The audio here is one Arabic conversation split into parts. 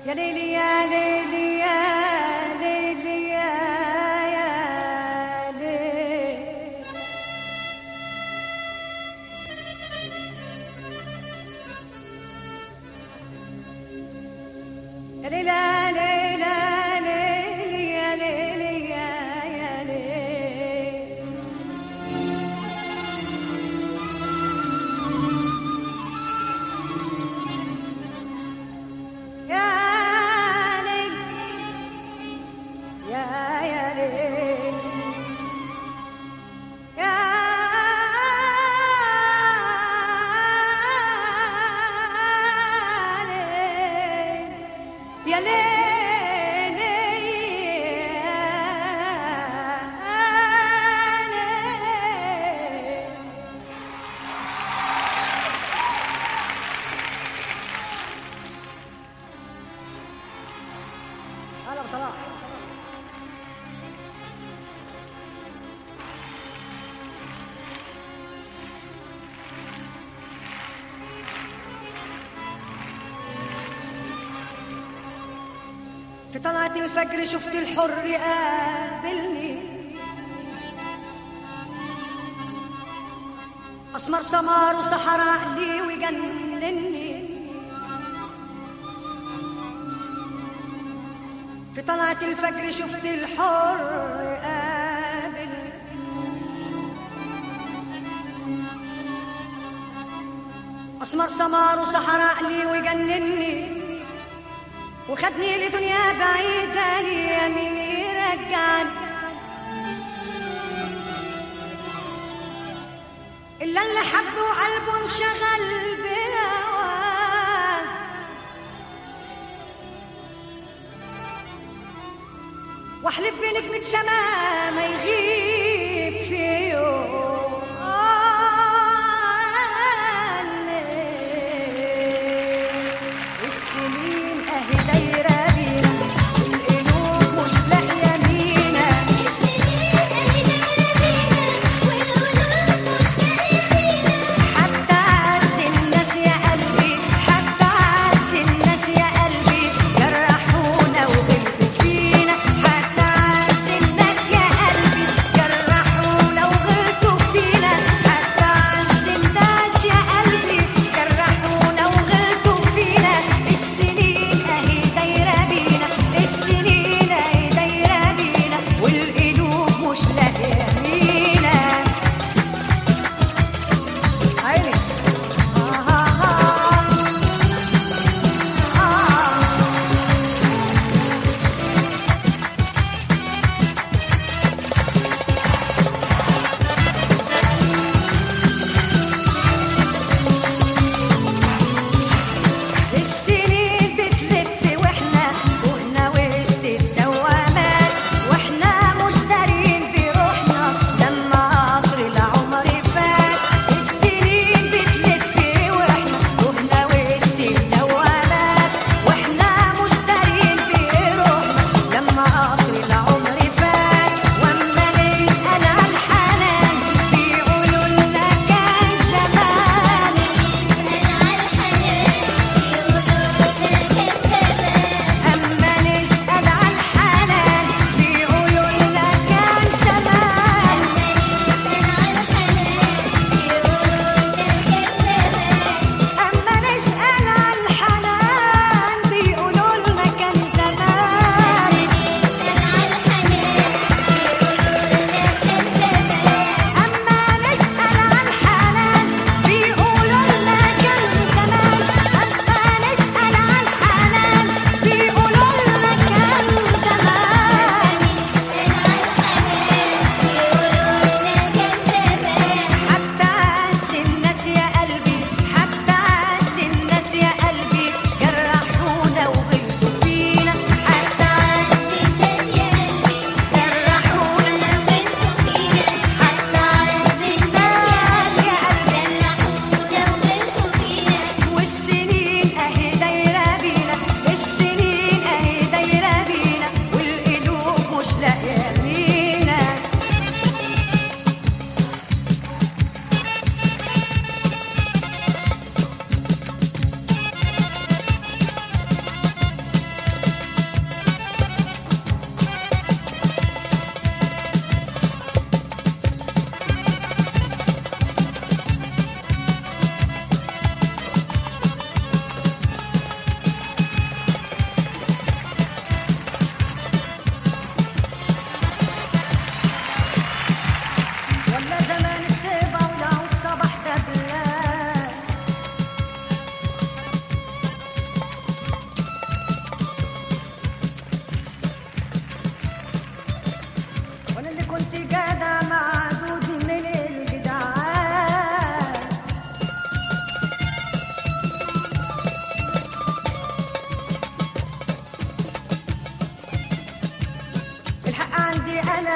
يا ليلي يا ليلي يا ليلي يا ليلي يا ليلى ليلى ليلي يا ليلي يا ليلي يا يا ليلي هلا بصلاح. في طلعة الفجر شفت الحر قابلني، أسمر سمار وسحر عقلي ويجنني. في طلعة الفجر شفت الحر قابلني، أسمر سمار وسحر عقلي ويجنني، وخدني لدنيا بعيدة ليا مين يرجعني إلا اللي حبه وقلبه انشغل بهواه. واحلف بنجمة سما ما يغيب في يوم السنين اهي دايرة بينا والقلوب مش لاقية مينا. حتى عز الناس يا قلبي، حتى عز الناس يا قلبي جرحونا وغلطوا فينا. حتى عز الناس يا قلبي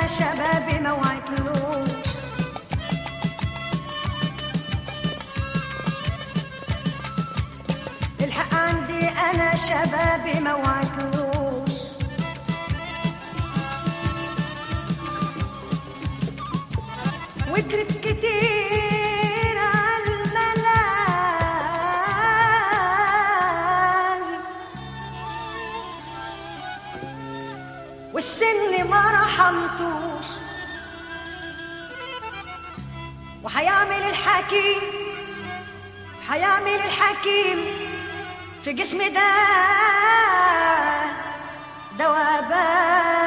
انا شبابي ما وعدتلوش، الحق عندي انا شبابي ما وعدتلوش، وكرت كتير عالملاهي والسن ما رحمتوش، وحيعمل الحكيم حيعمل الحكيم في جسمي ده دوابان.